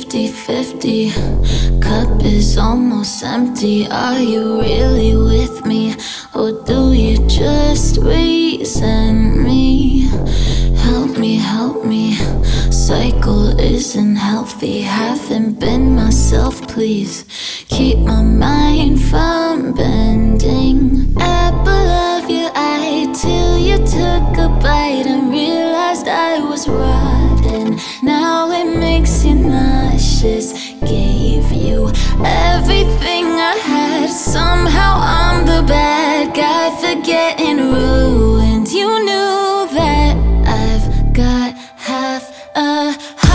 50-50. Cup is almost empty. Are you really with me? Or do you just resent me? Help me. Cycle isn't healthy. Haven't been myself, please. Keep my mind from bending. Apple of your eye till you took a bite and realized I was rotten. Now it makes you nauseous. Gave you everything I had. Somehow I'm the bad guy for getting ruined. You knew that I've got half a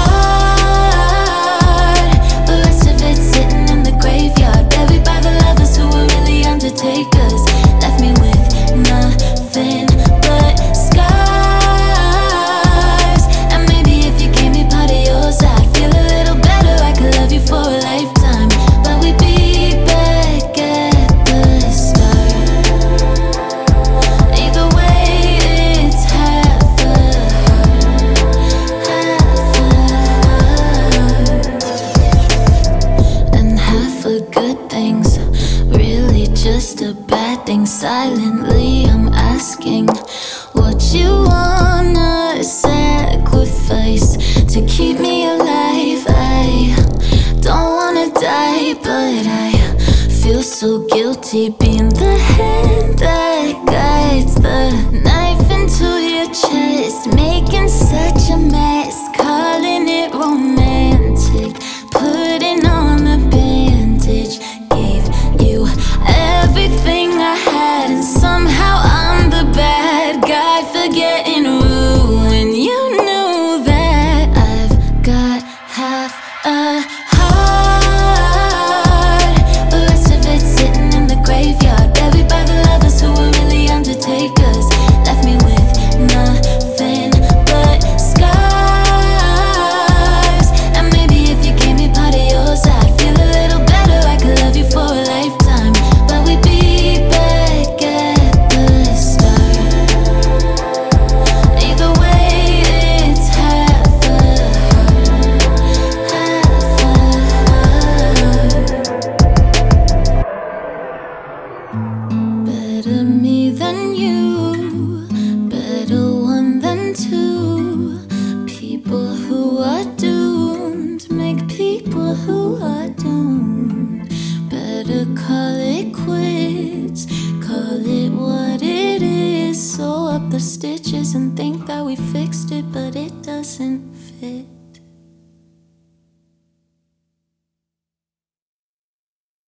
heart. The rest of it's sitting in the graveyard, buried by the lovers who were really undertakers. Left me with nothing but scars. And maybe if you gave me part of yours, I'd feel a little better. I could love you for a lifetime, but we'd be back at the start. Either way, it's half a heart, and half a good thing's really just a bad thing. Silently I'm asking what you wanna sacrifice to keep me alive. I don't wanna die, but I feel so guilty being the hand that guides the knife into your chest, making such